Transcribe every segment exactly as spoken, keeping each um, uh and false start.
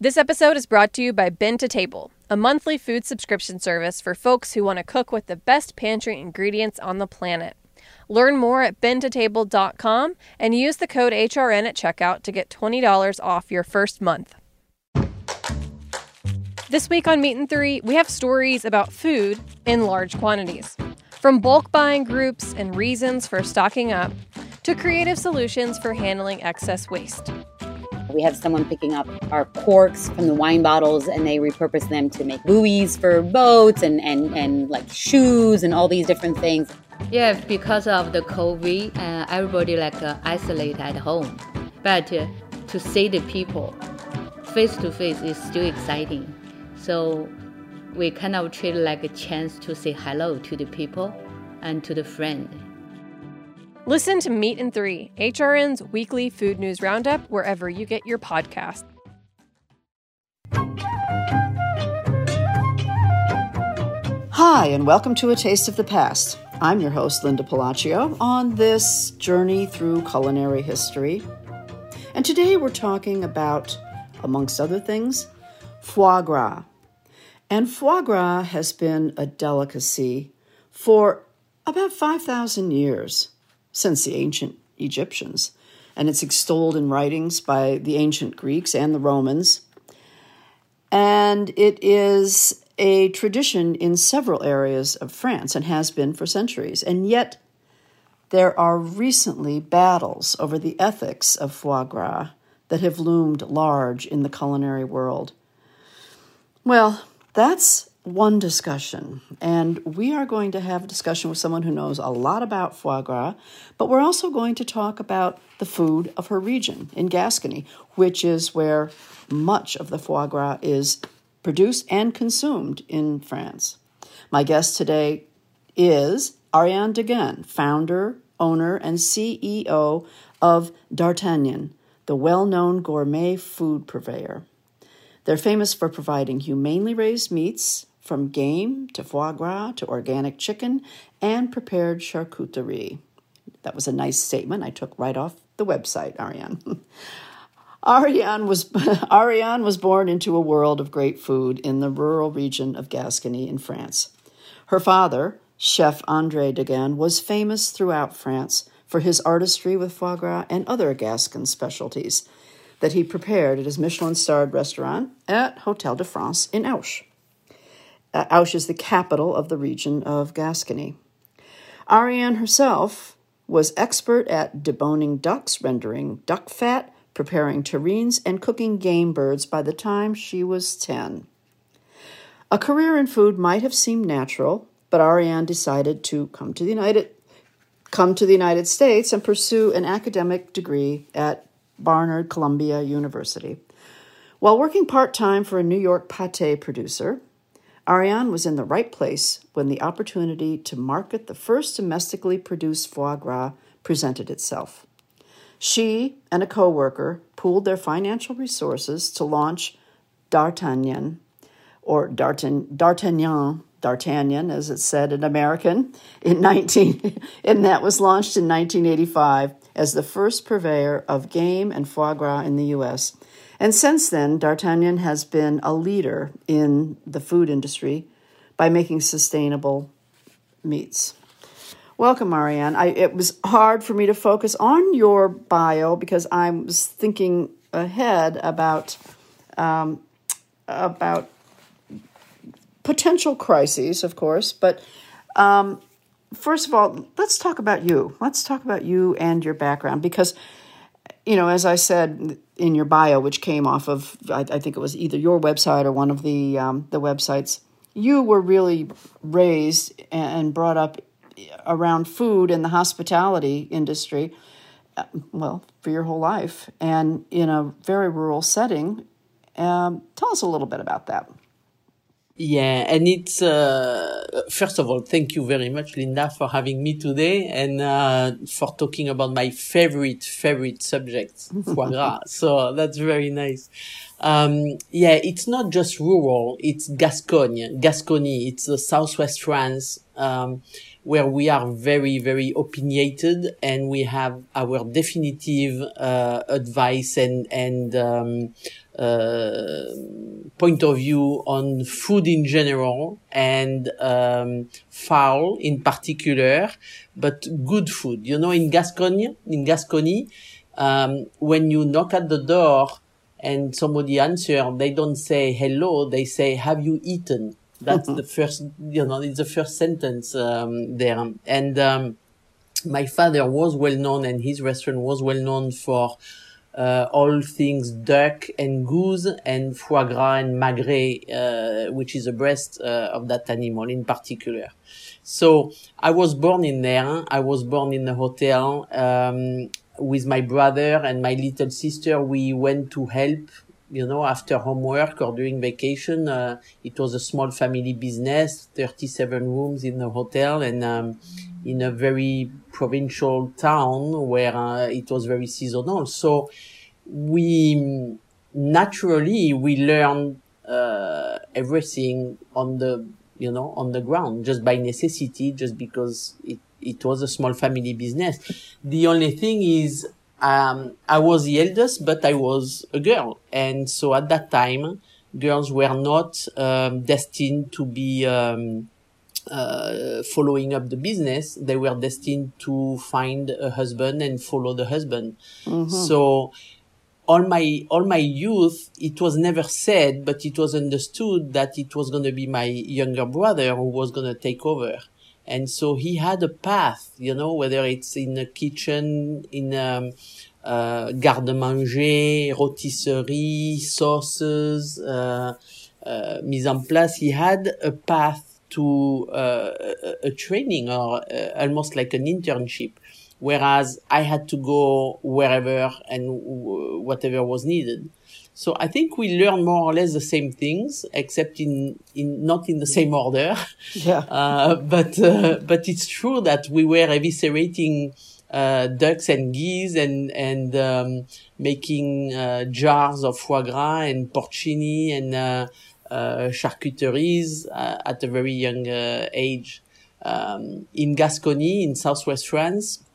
This episode is brought to you by Bin to Table, a monthly food subscription service for folks who want to cook with the best pantry ingredients on the planet. Learn more at bin to table dot com and use the code H R N at checkout to get twenty dollars off your first month. This week on Meat and Three, we have stories about food in large quantities. From bulk buying groups and reasons for stocking up, to creative solutions for handling excess waste. We have someone picking up our corks from the wine bottles and they repurpose them to make buoys for boats and, and, and like shoes and all these different things. Yeah, because of the COVID, uh, everybody like uh, isolate at home. But uh, to see the people face to face is still exciting. So we kind of treat it like a chance to say hello to the people and to the friend. Listen to Meat and Three, H R N's weekly food news roundup, wherever you get your podcast. Hi, and welcome to A Taste of the Past. I'm your host, Linda Palacio, on this journey through culinary history. And today we're talking about, amongst other things, foie gras. And foie gras has been a delicacy for about five thousand years. Since the ancient Egyptians, and it's extolled in writings by the ancient Greeks and the Romans. And it is a tradition in several areas of France and has been for centuries. And yet there are recently battles over the ethics of foie gras that have loomed large in the culinary world. Well, that's one discussion, and we are going to have a discussion with someone who knows a lot about foie gras, but we're also going to talk about the food of her region in Gascony, which is where much of the foie gras is produced and consumed in France. My guest today is Ariane Degan, founder, owner, and C E O of D'Artagnan, the well-known gourmet food purveyor. They're famous for providing humanely raised meats, from game to foie gras to organic chicken and prepared charcuterie. That was a nice statement I took right off the website, Ariane. Ariane was Ariane was born into a world of great food in the rural region of Gascony in France. Her father, Chef André Degan, was famous throughout France for his artistry with foie gras and other Gascon specialties that he prepared at his Michelin-starred restaurant at Hôtel de France in Auch. Uh, Auch is the capital of the region of Gascony. Ariane herself was expert at deboning ducks, rendering duck fat, preparing terrines, and cooking game birds by the time she was ten. A career in food might have seemed natural, but Ariane decided to come to the United, come to the United States and pursue an academic degree at Barnard Columbia University. While working part-time for a New York pâté producer, Ariane was in the right place when the opportunity to market the first domestically produced foie gras presented itself. She and a co-worker pooled their financial resources to launch D'Artagnan, or D'Artagnan, D'Artagnan, D'Artagnan, as it's said in American, in nineteen, and that was launched in nineteen eighty-five as the first purveyor of game and foie gras in the U S. And since then, D'Artagnan has been a leader in the food industry by making sustainable meats. Welcome, Ariane. I, it was hard for me to focus on your bio because I was thinking ahead about um, about potential crises, of course. But um, first of all, let's talk about you. Let's talk about you and your background because, you know, as I said in your bio, which came off of, I, I think it was either your website or one of the um, the websites, you were really raised and brought up around food and the hospitality industry, uh, well, for your whole life, and in a very rural setting. Um, tell us a little bit about that. Yeah, and it's, uh, first of all, thank you very much, Linda, for having me today and uh, for talking about my favorite, favorite subject, foie gras. So that's very nice. Um, yeah, it's not just rural, it's Gascogne, Gascony, it's uh, southwest France, um, where we are very, very opinionated and we have our definitive uh, advice and, and um, uh, point of view on food in general and um, fowl in particular, but good food. You know, in Gascogne, in Gascony, um, when you knock at the door and somebody answers, they don't say hello, they say, have you eaten? That's the first, you know, it's the first sentence um, there. And um, my father was well known, and his restaurant was well known for uh, all things duck and goose and foie gras and magret, uh, which is the breast uh, of that animal in particular. So I was born in there. I was born in a hotel um, with my brother and my little sister. We went to help, you know, after homework or during vacation. Uh, it was a small family business, thirty-seven rooms in the hotel, and um, in a very provincial town where uh, it was very seasonal. So we naturally, we learned uh, everything on the, you know, on the ground, just by necessity, just because it, it was a small family business. The only thing is, um, I was the eldest, but I was a girl. And so at that time, girls were not um, destined to be um, uh, following up the business. They were destined to find a husband and follow the husband. Mm-hmm. So all my, all my youth, it was never said, but it was understood that it was going to be my younger brother who was going to take over. And so he had a path, you know, whether it's in a kitchen, in um, uh, garde-manger, rôtisserie, sauces, uh, uh, mise en place. He had a path to uh, a, a training, or uh, almost like an internship, whereas I had to go wherever and w- whatever was needed. So I think we learn more or less the same things, except in, in not in the same order. Yeah. Uh, but uh, but it's true that we were eviscerating uh, ducks and geese and and um, making uh, jars of foie gras and porcini and uh, uh, charcuteries uh, at a very young uh, age. Um, in Gascony, in southwest France,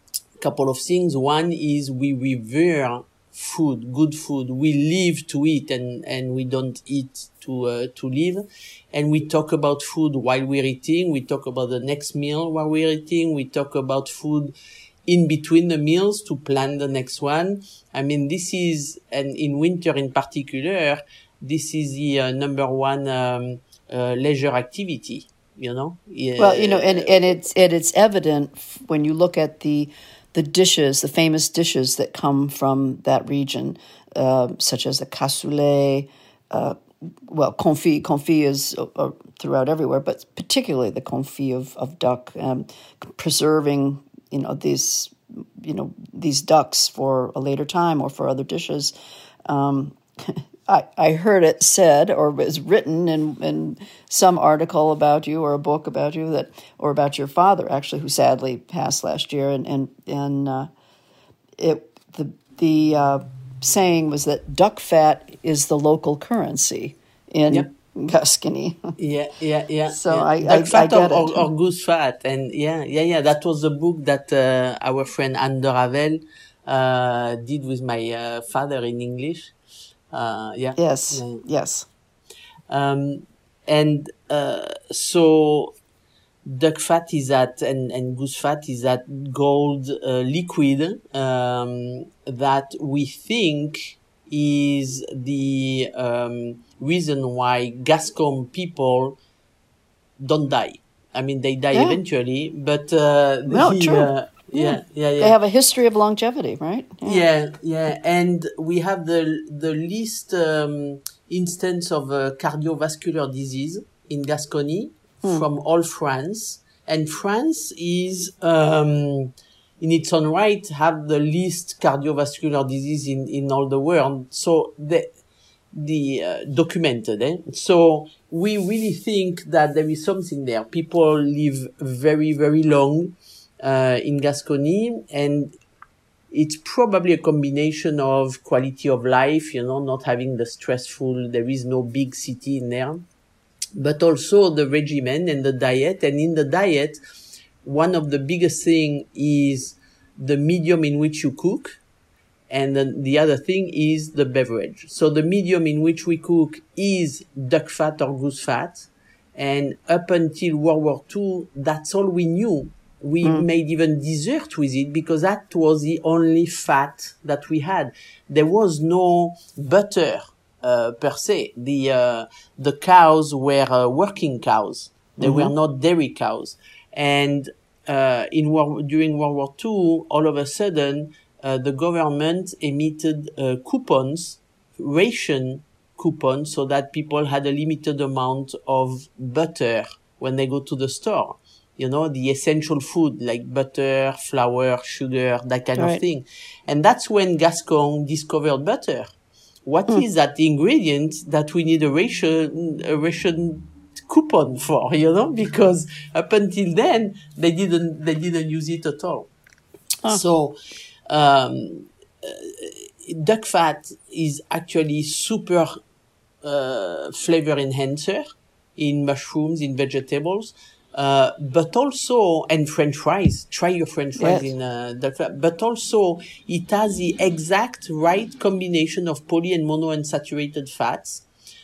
a couple of things. One is we revere food, good food. We live to eat, and, and we don't eat to, uh, to live. And we talk about food while we're eating. We talk about the next meal while we're eating. We talk about food in between the meals to plan the next one. I mean, this is, and in winter in particular, this is the uh, number one, um, uh, leisure activity, you know? Yeah. Well, you know, and, and it's, and it's evident when you look at the, the dishes, the famous dishes that come from that region, uh, such as the cassoulet, uh, well, confit. Confit is uh, throughout everywhere, but particularly the confit of, of duck, um, preserving, you know, these, you know, these ducks for a later time or for other dishes. Um, I, I heard it said, or was written in, in some article about you or a book about you, that, or about your father, actually, who sadly passed last year. And and and uh, it the the uh, saying was that duck fat is the local currency in yep. Gascony. Yeah, yeah, yeah. So yeah. I, duck I, fat I get or, it. or, or goose fat, and yeah, yeah, yeah. That was the book that uh, our friend Anne de Ravel uh, did with my uh, father in English. Uh, yeah. Yes. Yeah. Yes. Um, and uh, so duck fat is that, and, and goose fat is that gold uh, liquid um, that we think is the um, reason why Gascon people don't die. I mean, they die Yeah. eventually, but uh, No, the, true. uh, yeah, yeah, yeah. They have a history of longevity, right? Yeah, yeah, and we have the the least um, instance of uh, cardiovascular disease in Gascony Hmm. from all France, and France is um, in its own right have the least cardiovascular disease in, in all the world. So the the uh, documented. Eh? So we really think that there is something there. People live very very long uh, in Gascony, and it's probably a combination of quality of life, you know, not having the stressful, there is no big city in there, but also the regimen and the diet. And in the diet, one of the biggest thing is the medium in which you cook And then the other thing is the beverage. So the medium in which we cook is duck fat or goose fat. And up until World War Two, that's all we knew. We mm. made even dessert with it because that was the only fat that we had. There was no butter uh, per se. The uh, the cows were uh, working cows. They mm-hmm. were not dairy cows. And uh, in war, during World War Two, all of a sudden, uh, the government emitted uh, coupons, ration coupons, so that people had a limited amount of butter when they go to the store. You know, the essential food like butter, flour, sugar, that kind right. of thing. And that's when Gascon discovered butter. What mm. is that ingredient that we need a ration, a ration coupon for, you know? Because up until then, they didn't, they didn't use it at all. Oh. So, um, uh, duck fat is actually super, uh, flavor enhancer in mushrooms, in vegetables. Uh, but also, and French fries, try your French fries yes. in, uh, duck fat, but also it has the exact right combination of poly and monounsaturated fats.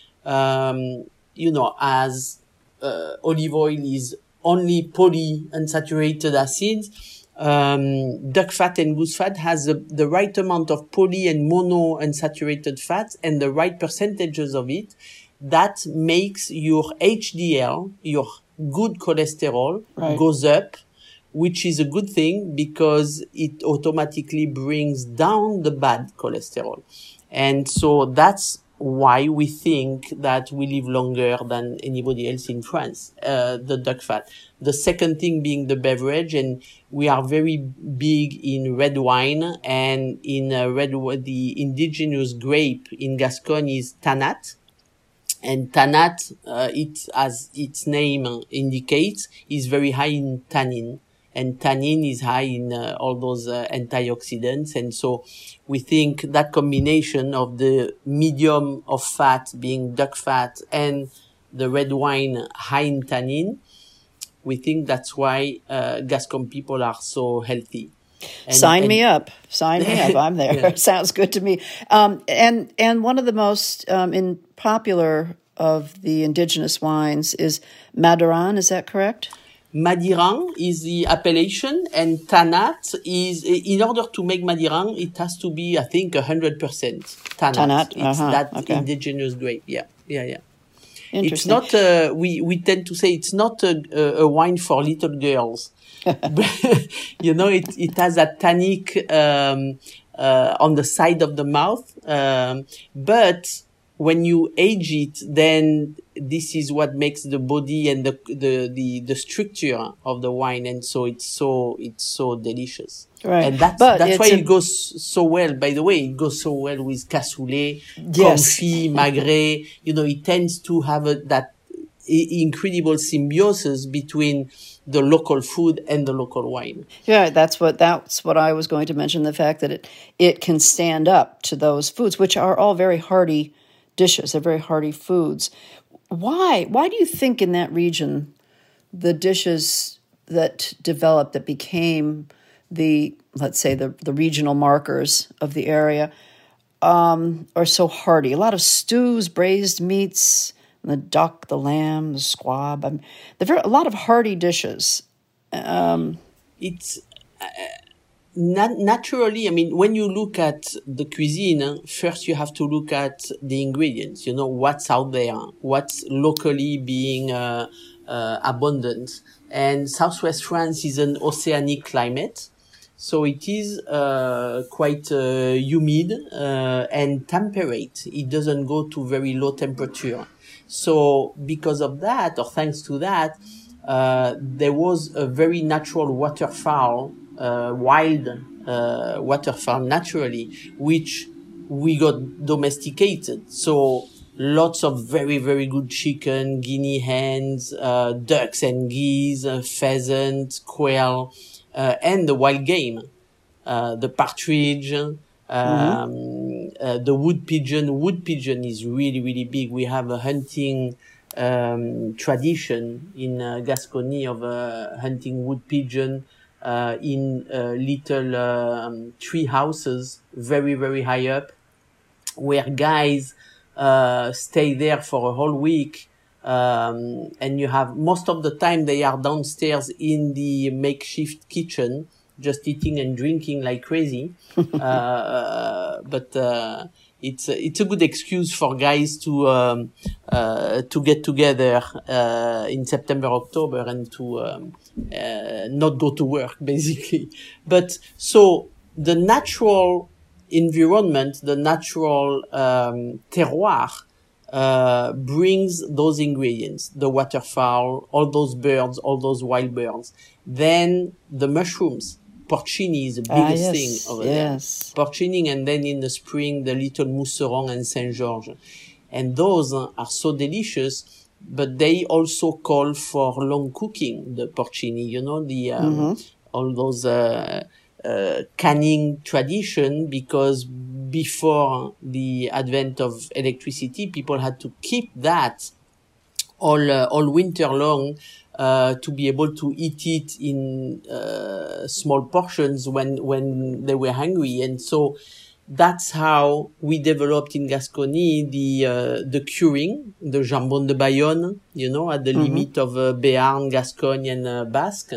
Um, you know, as, uh, olive oil is only polyunsaturated acids, um, duck fat and goose fat has the, the right amount of poly and monounsaturated fats and the right percentages of it. That makes your H D L, your good cholesterol right. goes up, which is a good thing because it automatically brings down the bad cholesterol. And so that's why we think that we live longer than anybody else in France, uh, the duck fat. The second thing being the beverage, and we are very big in red wine, and in uh, red, the indigenous grape in Gascogne is Tannat. And Tannat, uh, it, as its name indicates, is very high in tannin. And tannin is high in uh, all those uh, antioxidants. And so we think that combination of the medium of fat being duck fat and the red wine high in tannin, we think that's why uh, Gascon people are so healthy. And, Sign and, me up. Sign me up. I'm there. Yeah. Sounds good to me. Um, and and one of the most um, in popular of the indigenous wines is Madiran. Is that correct? Madiran is the appellation, and Tannat is, in order to make Madiran, it has to be, I think, one hundred percent Tannat. Tannat. It's uh-huh. that okay. indigenous grape. Yeah, yeah, yeah. Interesting. It's not, uh, we, we tend to say it's not a, a, a wine for little girls. You know, it, it has a tannic, um, uh, on the side of the mouth. Um, but when you age it, then this is what makes the body and the, the, the, the structure of the wine. And so it's so, it's so delicious. Right. And that's, but that's why a... it goes so well. By the way, it goes so well with cassoulet, yes. confit, magret. You know, it tends to have a, that incredible symbiosis between the local food and the local wine. Yeah, that's what that's what I was going to mention, the fact that it it can stand up to those foods, which are all very hearty dishes. They're very hearty foods. Why? Why do you think in that region the dishes that developed, that became the, let's say, the, the regional markers of the area um, are so hearty? A lot of stews, braised meats, the duck, the lamb, the squab. I mean, there are a lot of hearty dishes. Um, it's uh, nat- naturally, I mean, when you look at the cuisine, first you have to look at the ingredients, you know, what's out there, what's locally being uh, uh, abundant. And Southwest France is an oceanic climate. So it is uh, quite uh, humid uh, and temperate. It doesn't go to very low temperature. So because of that, or thanks to that, uh, there was a very natural waterfowl, uh, wild uh, waterfowl naturally, which we got domesticated. So lots of very, very good chicken, guinea hens, uh, ducks and geese, uh, pheasant, quail, uh, and the wild game, uh, the partridge, Um, mm-hmm. uh, the wood pigeon, wood pigeon is really, really big. We have a hunting, um, tradition in uh, Gascony of uh, hunting wood pigeon, uh, in uh, little um, tree houses, very, very high up, where guys uh, stay there for a whole week. Um, and you have, most of the time they are downstairs in the makeshift kitchen, just eating and drinking like crazy. uh, but, uh, it's, a, it's a good excuse for guys to, um, uh, to get together, uh, in September, October, and to, um, uh, not go to work, basically. But, so, the natural environment, the natural, um, terroir, Uh, brings those ingredients, the waterfowl, all those birds, all those wild birds. Then the mushrooms, porcini is the biggest ah, yes, thing over yes. there. Porcini, and then in the spring, the little mousseron and Saint-Georges. And those uh, are so delicious, but they also call for long cooking, the porcini, you know, the, um, mm-hmm. all those, uh, uh, canning tradition, because before the advent of electricity, people had to keep that all uh, all winter long uh, to be able to eat it in uh, small portions when when they were hungry. And so that's how we developed in Gascony the uh, the curing, the jambon de Bayonne, you know, at the mm-hmm. limit of uh, Béarn, Gascogne, and uh, Basque.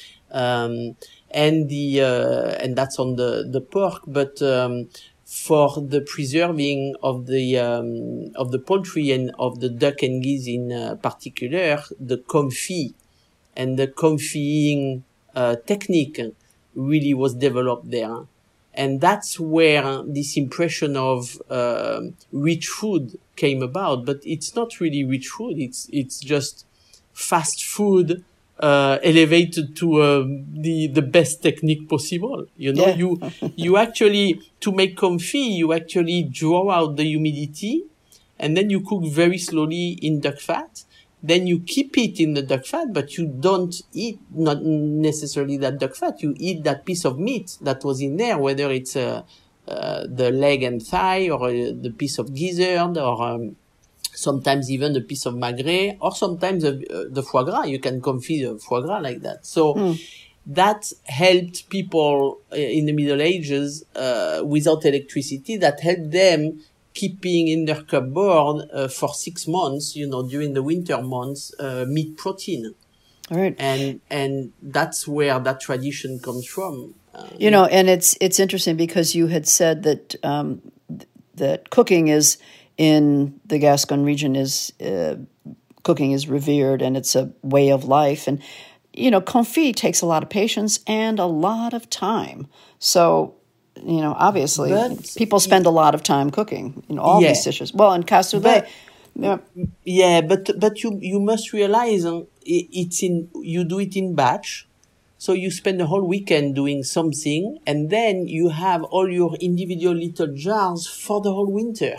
Um, and the uh, and that's on the the pork, but um, for the preserving of the um, of the poultry and of the duck and geese in uh, particular, the confit and the confying uh, technique really was developed there. And that's where this impression of uh, rich food came about. But it's not really rich food. It's it's just fast food uh, elevated to uh, the the best technique possible. You know, yeah. you you actually, to make confit, you actually draw out the humidity, and then you cook very slowly in duck fat. Then you keep it in the duck fat, but you don't eat not necessarily that duck fat. You eat that piece of meat that was in there, whether it's uh, uh, the leg and thigh, or uh, the piece of gizzard, or um, sometimes even the piece of magret, or sometimes the, uh, the foie gras. You can confit the foie gras like that. So mm. that helped people uh, in the Middle Ages uh, without electricity. That helped them keeping in their cupboard uh, for six months, you know, during the winter months, uh, meat protein. All right. And and that's where that tradition comes from. Uh, you know, and it's it's interesting because you had said that um, th- that cooking is in the Gascon region is uh, cooking is revered, and it's a way of life. And you know, confit takes a lot of patience and a lot of time. So, you know, obviously, but, people spend a lot of time cooking in all yeah. these dishes. Well, in cassoulet, yeah, yeah, but but you you must realize uh, it, it's in you do it in batch, so you spend the whole weekend doing something, and then you have all your individual little jars for the whole winter.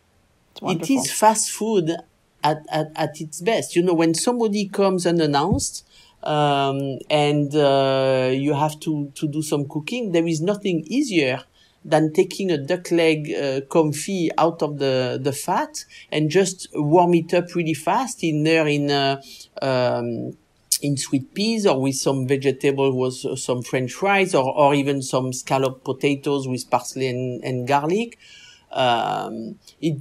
It is fast food at, at at its best. You know, when somebody comes unannounced. Um, and, uh, you have to, to do some cooking. There is nothing easier than taking a duck leg, uh, confit out of the, the fat and just warm it up really fast in there in, uh, um, in sweet peas, or with some vegetable, with some French fries, or, or even some scalloped potatoes with parsley and, and garlic. Um, it,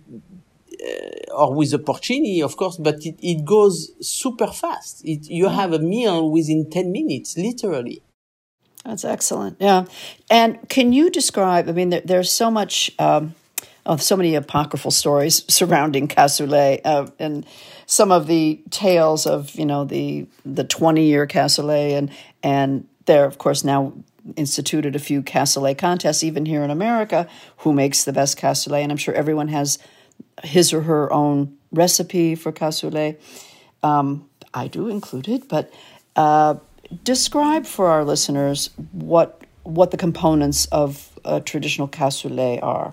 Uh, or with a porcini, of course, but it, it goes super fast. It, you have a meal within ten minutes, literally. That's excellent. Yeah. And can you describe, I mean, there, there's so much, um, oh, so many apocryphal stories surrounding cassoulet, uh, and some of the tales of, you know, the the twenty-year cassoulet, and, and there, of course, now instituted a few cassoulet contests, even here in America, who makes the best cassoulet, and I'm sure everyone has his or her own recipe for cassoulet. Um, I do included, but uh, describe for our listeners what what the components of a traditional cassoulet are.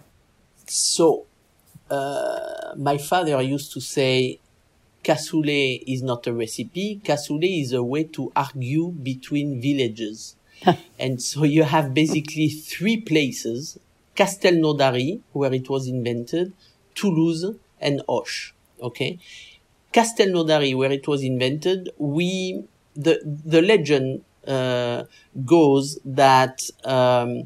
So, uh, my father used to say, cassoulet is not a recipe. Cassoulet is a way to argue between villages. And so you have basically three places: Castelnaudary, where it was invented, Toulouse, and Auch. Okay, Castelnaudary, where it was invented, we the the legend uh, goes that um,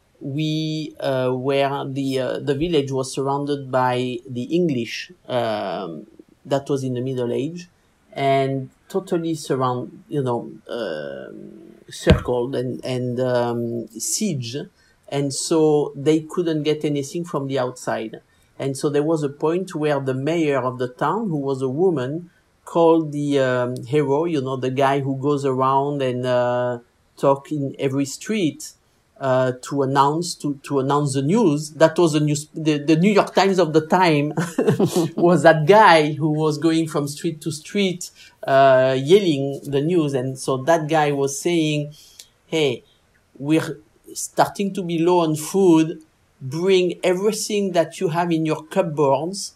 we uh, were the uh, the village was surrounded by the English. Um, that was in the Middle Age, and totally surround, you know, uh, circled and and um, sieged, and so they couldn't get anything from the outside. And so there was a point where the mayor of the town, who was a woman, called the um, hero, you know, the guy who goes around and uh, talk in every street uh, to announce to, to announce the news. That was the news. The, the New York Times of the time was that guy who was going from street to street uh, yelling the news. And so that guy was saying, "Hey, we're starting to be low on food. Bring everything that you have in your cupboards,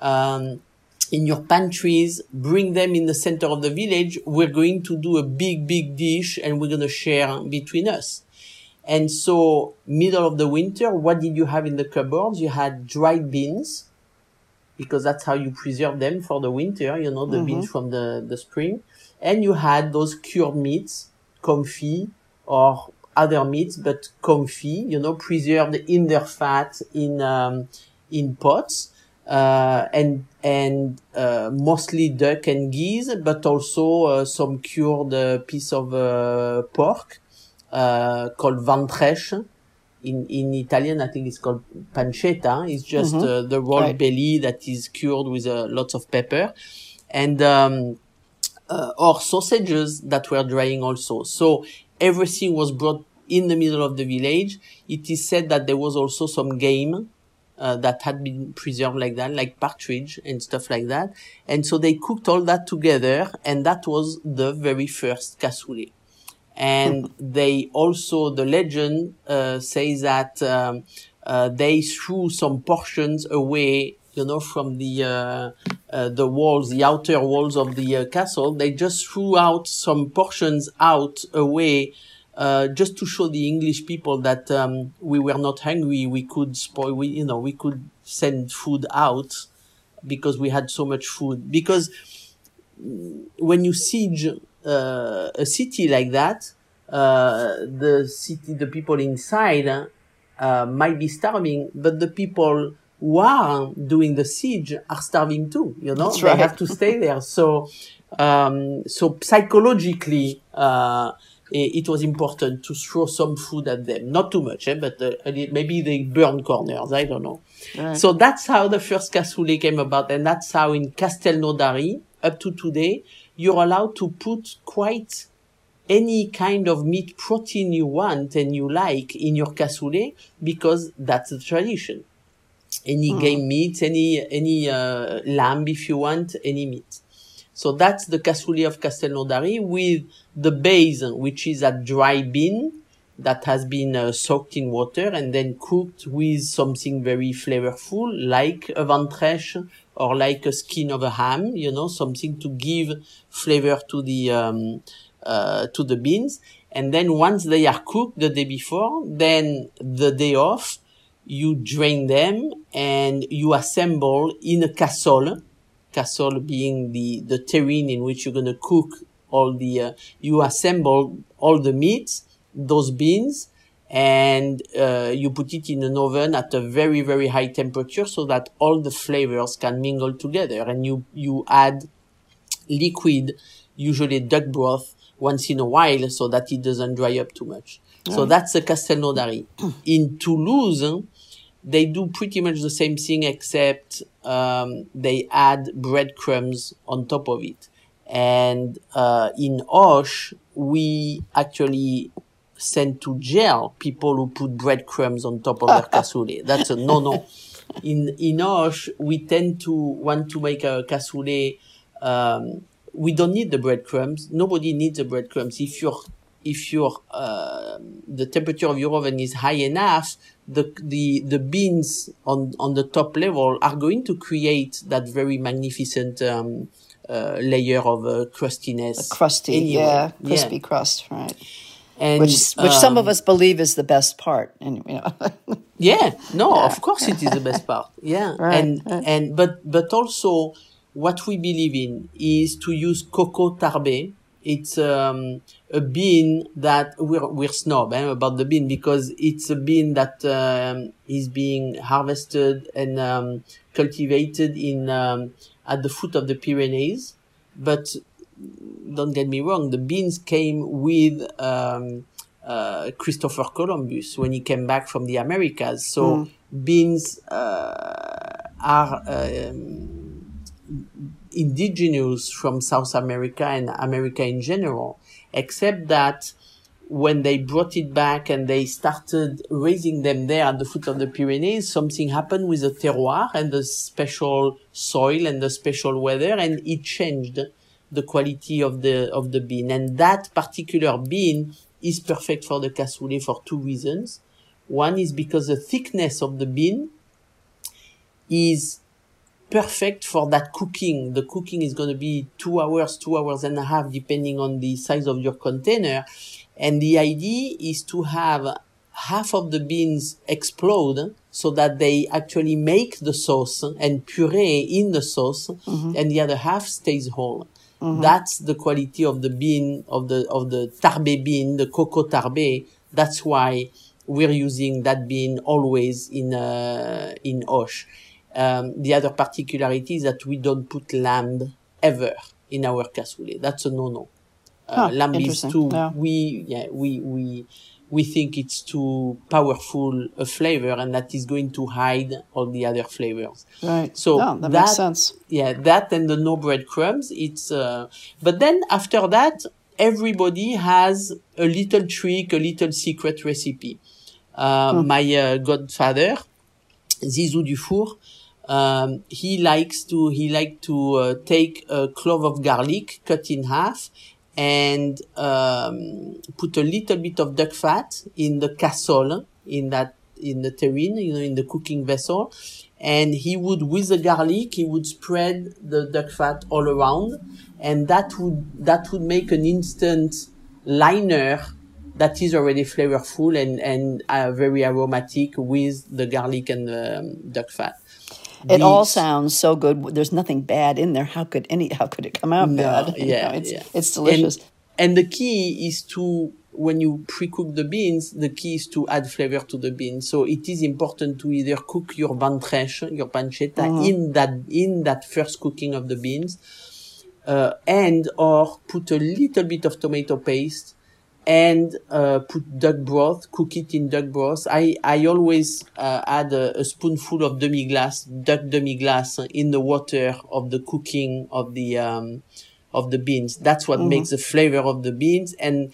um, in your pantries, bring them in the center of the village. We're going to do a big, big dish and we're going to share between us." And so, middle of the winter, what did you have in the cupboards? You had dried beans, because that's how you preserve them for the winter, you know, the mm-hmm. beans from the, the spring. And you had those cured meats, confit, or other meats, but confit, you know, preserved in their fat in um, in pots, uh, and and uh, mostly duck and geese, but also uh, some cured uh, piece of uh, pork uh, called ventrèche. In in Italian, I think it's called pancetta. It's just mm-hmm. uh, the rolled right. belly that is cured with uh, lots of pepper, and um, uh, or sausages that were drying also. So everything was brought in the middle of the village. It is said that there was also some game uh, that had been preserved like that, like partridge and stuff like that. And so they cooked all that together, and that was the very first cassoulet. And they also, the legend uh, says that um, uh, they threw some portions away, you know, from the uh, uh, the walls, the outer walls of the uh, castle. They just threw out some portions out away, Uh, just to show the English people that um, we were not hungry. We could spoil, we you know, we could send food out because we had so much food. Because when you siege uh, a city like that, uh, the city, the people inside uh, might be starving, but the people who are doing the siege are starving too. You know, That's they right. have to stay there. So, um, so psychologically. Uh, It was important to throw some food at them. Not too much, eh, but uh, maybe they burn corners. I don't know. Right. So that's how the first cassoulet came about. And that's how in Castelnaudary, up to today, you're allowed to put quite any kind of meat protein you want and you like in your cassoulet, because that's the tradition. Any mm. game meat, any, any uh, lamb if you want, any meat. So that's the cassoulet of Castelnaudary, with the base, which is a dry bean that has been uh, soaked in water and then cooked with something very flavorful, like a ventrèche or like a skin of a ham, you know, something to give flavor to the um, uh, to the beans. And then once they are cooked the day before, then the day off, you drain them and you assemble in a cassole. Cassole being the, the terrine in which you're going to cook all the, uh, you assemble all the meats, those beans, and uh, you put it in an oven at a very, very high temperature so that all the flavors can mingle together. And you, you add liquid, usually duck broth, once in a while so that it doesn't dry up too much. Mm. So that's the Castelnaudary. In Toulouse, they do pretty much the same thing, except um, they add breadcrumbs on top of it. And uh, in Auch, we actually send to jail people who put breadcrumbs on top of their cassoulet. That's a no-no. In in Auch, we tend to want to make a cassoulet. Um, we don't need the breadcrumbs. Nobody needs the breadcrumbs. If your if your uh, the temperature of your oven is high enough, the the the beans on on the top level are going to create that very magnificent um, uh, layer of uh, crustiness. A crusty, anyway. yeah, crispy yeah. crust, right? And, which which um, some of us believe is the best part, and you know. yeah, no, yeah. of course it is the best part. Yeah, right, and right. and but but also what we believe in is to use coco tarbé it's um, a bean that we're we're snob eh, about the bean because it's a bean that um, is being harvested and um, cultivated in um, at the foot of the Pyrenees. But don't get me wrong, the beans came with um, uh, Christopher Columbus when he came back from the Americas. So mm. beans uh, are um, indigenous from South America and America in general, except that when they brought it back and they started raising them there at the foot of the Pyrenees, something happened with the terroir and the special soil and the special weather, and it changed the quality of the of the bean. And that particular bean is perfect for the cassoulet for two reasons. One is because the thickness of the bean is perfect for that cooking. The cooking is going to be two hours, two hours and a half, depending on the size of your container. And the idea is to have half of the beans explode so that they actually make the sauce and puree in the sauce, mm-hmm. and the other half stays whole. Mm-hmm. That's the quality of the bean, of the of the Tarbé bean, the cocoa Tarbé. That's why we're using that bean always in uh, in Auch. Um, the other particularity is that we don't put lamb ever in our cassoulet. That's a no-no. Uh, huh, lamb is too, yeah. we, yeah, we, we, we think it's too powerful a flavor and that is going to hide all the other flavors. Right. So no, that, that makes sense. Yeah, that and the no breadcrumbs, it's, uh, but then after that, everybody has a little trick, a little secret recipe. Uh, hmm. My uh, godfather, Zizou Dufour, um, he likes to, he liked to uh, take a clove of garlic cut in half and um, put a little bit of duck fat in the cassole, in that, in the terrine, you know, in the cooking vessel. And he would, with the garlic, he would spread the duck fat all around. And that would, that would make an instant liner that is already flavorful and, and uh, very aromatic with the garlic and the um, duck fat. It the, all sounds so good. There's nothing bad in there. How could any? How could it come out no, bad? Yeah, you know, it's, yeah. it's delicious. And, and the key is to, when you pre-cook the beans, the key is to add flavor to the beans. So it is important to either cook your ventrèche, your pancetta, mm-hmm. in that in that first cooking of the beans, uh, and or put a little bit of tomato paste. And uh, put duck broth, cook it in duck broth. I, I always uh, add a, a spoonful of demi-glace, duck demi-glace in the water of the cooking of the um, of the beans. That's what mm-hmm. makes the flavor of the beans. And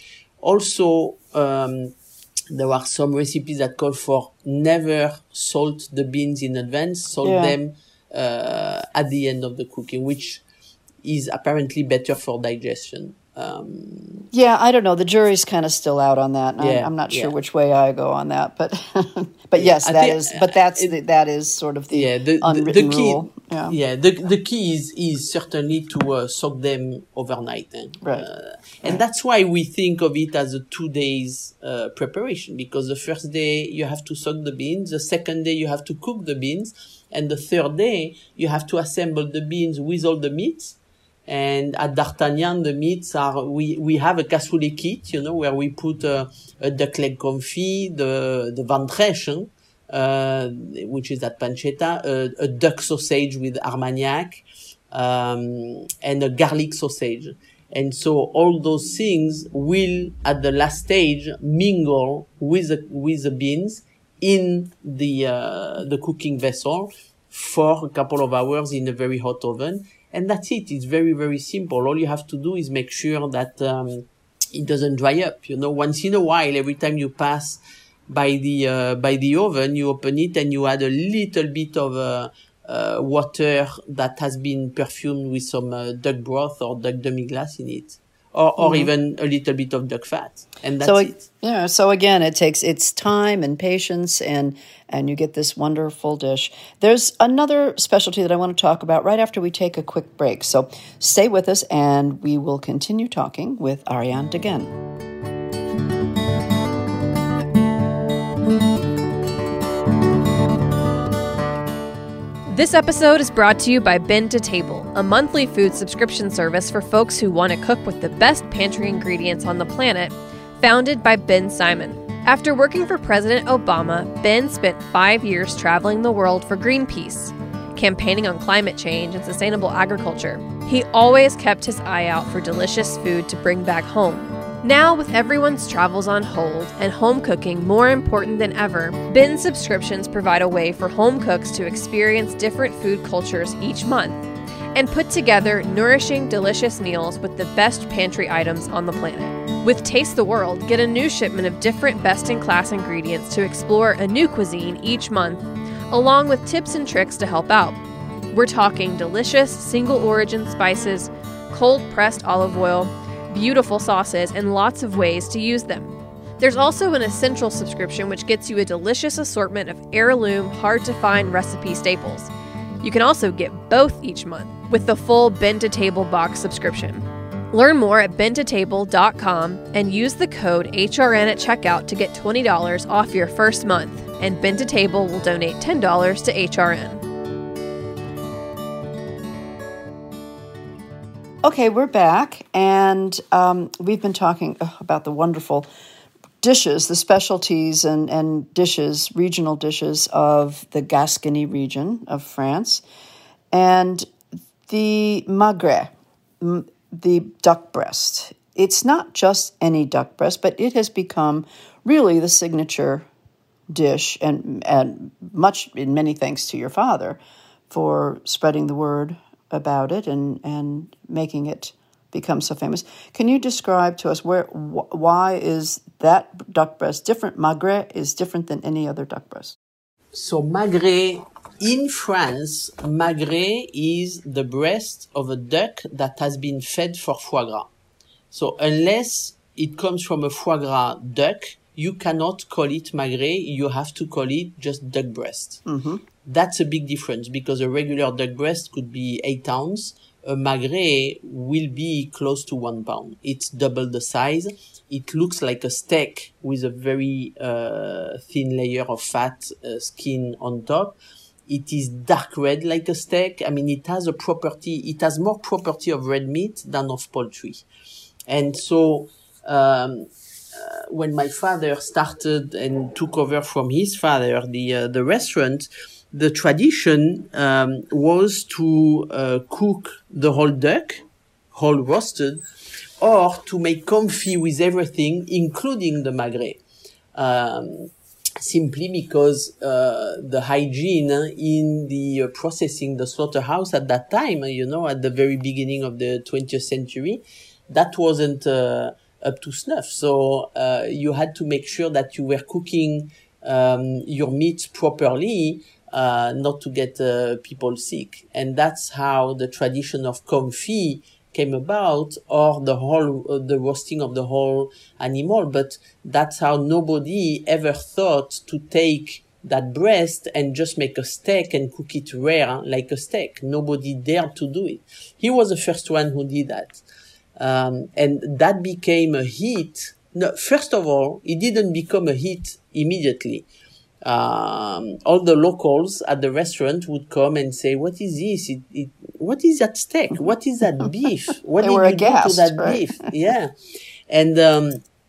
also, um, there are some recipes that call for never salt the beans in advance, salt yeah. them uh, at the end of the cooking, which is apparently better for digestion. Um, yeah, I don't know. The jury's kind of still out on that. And yeah, I'm, I'm not sure yeah. which way I go on that, but but yes, I that think, is. But that's it, the, that is sort of the, yeah, the unwritten the key, rule. Yeah, yeah. The the key is is certainly to uh, soak them overnight, eh? right? Uh, and right. that's why we think of it as a two days uh, preparation, because the first day you have to soak the beans, the second day you have to cook the beans, and the third day you have to assemble the beans with all the meats. And at D'Artagnan, the meats are, we, we have a cassoulet kit, you know, where we put a, a duck leg confit, the, the ventrèche, uh, which is that pancetta, a, a duck sausage with Armagnac, um, and a garlic sausage. And so all those things will, at the last stage, mingle with the, with the beans in the, uh, the cooking vessel for a couple of hours in a very hot oven. And that's it. It's very, very simple. All you have to do is make sure that um, it doesn't dry up. You know, once in a while, every time you pass by the uh, by the oven, you open it and you add a little bit of uh, uh, water that has been perfumed with some uh, duck broth or duck demi-glace in it, or or mm-hmm. even a little bit of duck fat, and that's so, it. Yeah. So again, it takes it's time and patience, and and you get this wonderful dish. There's another specialty that I want to talk about right after we take a quick break. So stay with us, and we will continue talking with Ariane Degenn. This episode is brought to you by Bin to Table, a monthly food subscription service for folks who want to cook with the best pantry ingredients on the planet, founded by Ben Simon. After working for President Obama, Ben spent five years traveling the world for Greenpeace, campaigning on climate change and sustainable agriculture. He always kept his eye out for delicious food to bring back home. Now, with everyone's travels on hold and home cooking more important than ever, Bin subscriptions provide a way for home cooks to experience different food cultures each month and put together nourishing, delicious meals with the best pantry items on the planet. With Taste the World, get a new shipment of different best-in-class ingredients to explore a new cuisine each month, along with tips and tricks to help out. We're talking delicious single-origin spices, cold-pressed olive oil, beautiful sauces, and lots of ways to use them. There's also an essential subscription which gets you a delicious assortment of heirloom, hard-to-find recipe staples. You can also get both each month with the full Bin to Table box subscription. Learn more at bin to table dot com and use the code H R N at checkout to get twenty dollars off your first month, and Bin to Table will donate ten dollars to H R N. Okay, we're back, and um, we've been talking uh, about the wonderful dishes, the specialties and, and dishes, regional dishes of the Gascony region of France, and the magret, the duck breast. It's not just any duck breast, but it has become really the signature dish, and, and much in many thanks to your father for spreading the word about it and, and making it become so famous. Can you describe to us where wh- why is that duck breast different? Magret is different than any other duck breast. So magret, in France, magret is the breast of a duck that has been fed for foie gras. So unless it comes from a foie gras duck, you cannot call it magret. You have to call it just duck breast. Mm-hmm. That's a big difference because a regular duck breast could be eight ounces. A magret will be close to one pound. It's double the size. It looks like a steak with a very uh, thin layer of fat uh, skin on top. It is dark red like a steak. I mean, it has a property, it has more property of red meat than of poultry. And so, um, uh, when my father started and took over from his father, the, uh, the restaurant, the tradition um, was to uh, cook the whole duck, whole roasted, or to make comfy with everything, including the magret. Um, simply because uh, the hygiene in the uh, processing, the slaughterhouse at that time, you know, at the very beginning of the twentieth century, that wasn't uh, up to snuff. So uh, you had to make sure that you were cooking um, your meat properly, Uh, not to get uh, people sick. And that's how the tradition of confit came about, or the whole, uh, the roasting of the whole animal. But that's how nobody ever thought to take that breast and just make a steak and cook it rare like a steak. Nobody dared to do it. He was the first one who did that. Um, and that became a hit. No, first of all, it didn't become a hit immediately. Um, all the locals at the restaurant would come and say, what is this? It, it, what is that steak? What is that beef? What they did were you aghast, do to that right? beef? Yeah. And, um,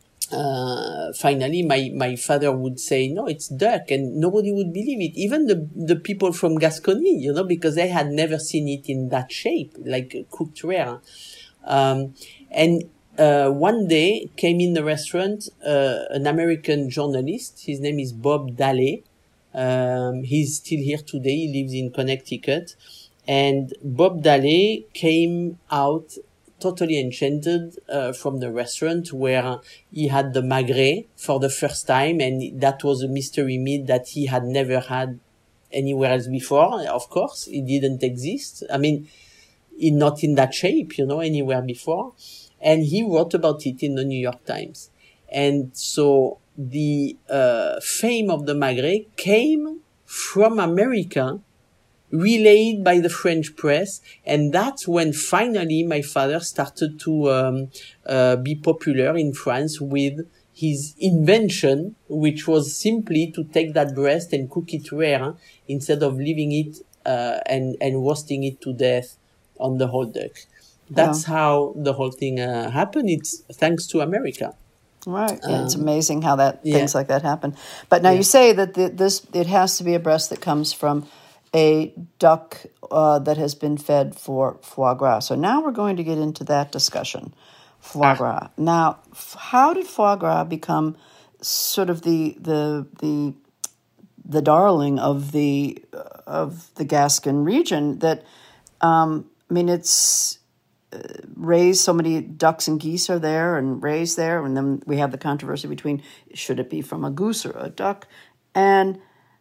uh, finally my, my father would say, no, it's duck, and nobody would believe it. Even the, the people from Gascony, you know, because they had never seen it in that shape, like cooked rare. Um, and, Uh, one day came in the restaurant, uh, an American journalist. His name is Bob Dalle. Um, he's still here today. He lives in Connecticut. And Bob Dalle came out totally enchanted, uh, from the restaurant where he had the magret for the first time. And that was a mystery meat that he had never had anywhere else before. Of course, it didn't exist. I mean, in, not in that shape, you know, anywhere before. And he wrote about it in the New York Times. And so the uh, fame of the magret came from America, relayed by the French press. And that's when finally my father started to um, uh, be popular in France with his invention, which was simply to take that breast and cook it rare instead of leaving it uh, and and roasting it to death on the whole duck. That's yeah. how the whole thing uh, happened. It's thanks to America. Right. Yeah, um, it's amazing how that yeah. things like that happen. But now yeah. you say that the, this it has to be a breast that comes from a duck uh, that has been fed for foie gras. So now we're going to get into that discussion. Foie ah. gras. Now, f- how did foie gras become sort of the the the the darling of the uh, of the Gascon region? That um, I mean, it's uh, raised. So many ducks and geese are there and raised there, and then we have the controversy between should it be from a goose or a duck, and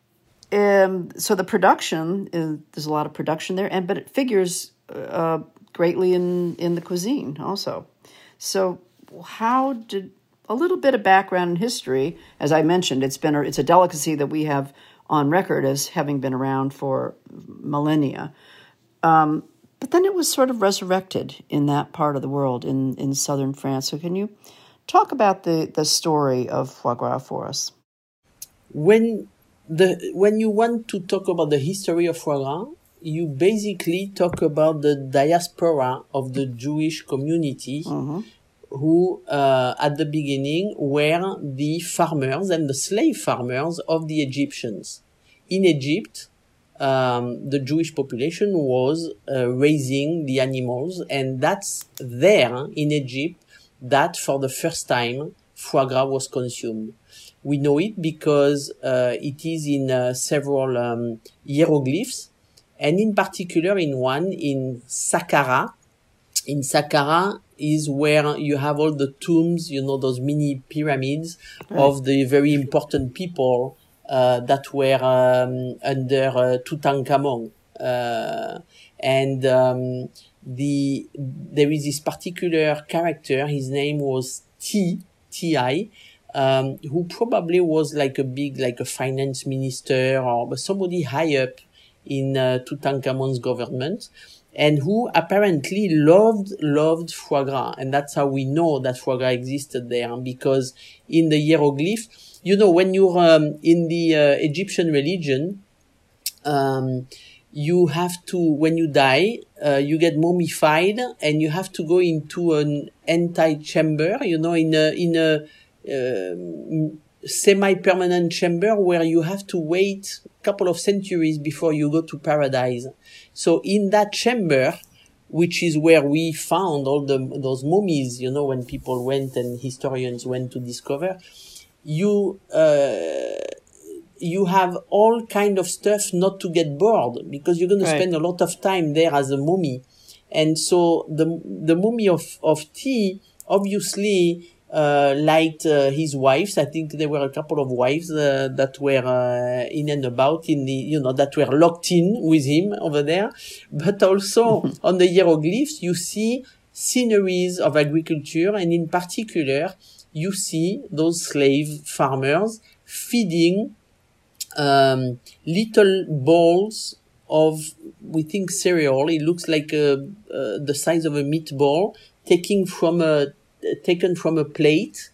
um, so the production is, there's a lot of production there, and but it figures uh, greatly in in the cuisine also. So how did a little bit of background and history? As I mentioned, it's been a, it's a delicacy that we have on record as having been around for millennia. Um, but then it was sort of resurrected in that part of the world, in, in southern France. So can you talk about the, the story of foie gras for us? When the when you want to talk about the history of foie gras, you basically talk about the diaspora of the Jewish community, mm-hmm. who uh, at the beginning were the farmers and the slave farmers of the Egyptians. In Egypt, um, the Jewish population was uh, raising the animals, and that's there in Egypt that for the first time foie gras was consumed. We know it because uh, it is in uh, several um, hieroglyphs, and in particular in one in Saqqara. In Saqqara is where you have all the tombs, you know, those mini pyramids right. of the very important people uh, that were um, under uh, Tutankhamun. Uh, and um, the there is this particular character, his name was T, T I, um, who probably was like a big, like a finance minister or somebody high up in uh, Tutankhamun's government, and who apparently loved, loved foie gras. And that's how we know that foie gras existed there, because in the hieroglyph, you know, when you're um, in the uh, Egyptian religion, um, you have to, when you die, uh, you get mummified, and you have to go into an antechamber, you know, in a, in a uh, semi-permanent chamber where you have to wait a couple of centuries before you go to paradise. So in that chamber, which is where we found all the those mummies, you know, when people went and historians went to discover, you uh, you have all kind of stuff not to get bored, because you're going to right. spend a lot of time there as a mummy. And so the the mummy of of T obviously uh, liked uh, his wives. I think there were a couple of wives uh, that were uh, in and about in the, you know, that were locked in with him over there. But also on the hieroglyphs, you see sceneries of agriculture, and in particular, you see those slave farmers feeding um, little bowls of, we think, cereal. It looks like a, uh, the size of a meatball, taking from a taken from a plate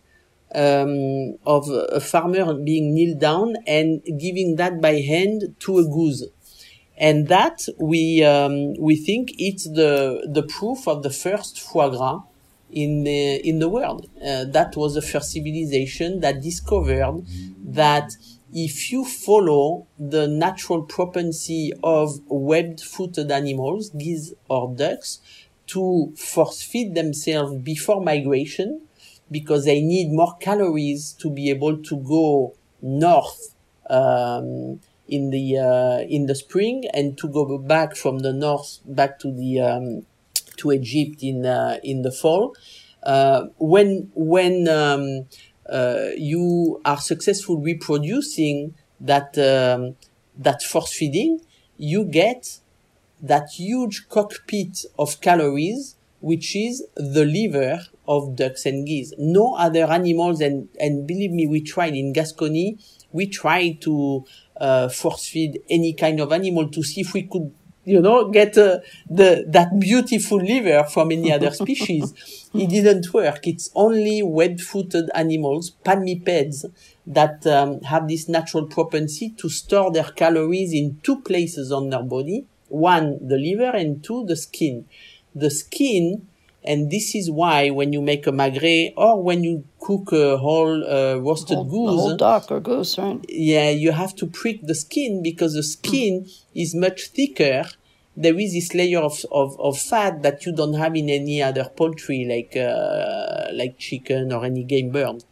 um, of a farmer being kneeled down and giving that by hand to a goose. And that we um, we think it's the the proof of the first foie gras in the in the world. Uh, that was the first civilization that discovered that if you follow the natural propensity of webbed-footed animals, geese or ducks, to force feed themselves before migration, because they need more calories to be able to go north um, in the uh, in the spring, and to go back from the north back to the um, to Egypt in uh, in the fall. Uh, when when um, uh, you are successful reproducing that um, that force feeding, you get that huge cockpit of calories, which is the liver of ducks and geese. No other animals, and, and believe me, we tried in Gascony, we tried to uh, force feed any kind of animal to see if we could you know, get uh, the that beautiful liver from any other species. It didn't work. It's only web-footed animals, palmipeds, that um, have this natural propensity to store their calories in two places on their body. One, the liver, and two, the skin. The skin, and this is why when you make a magret or when you cook a whole uh, roasted whole, goose, the whole duck or goose, right? Yeah, you have to prick the skin because the skin is much thicker. There is this layer of, of, of fat that you don't have in any other poultry, like uh, like chicken or any game bird.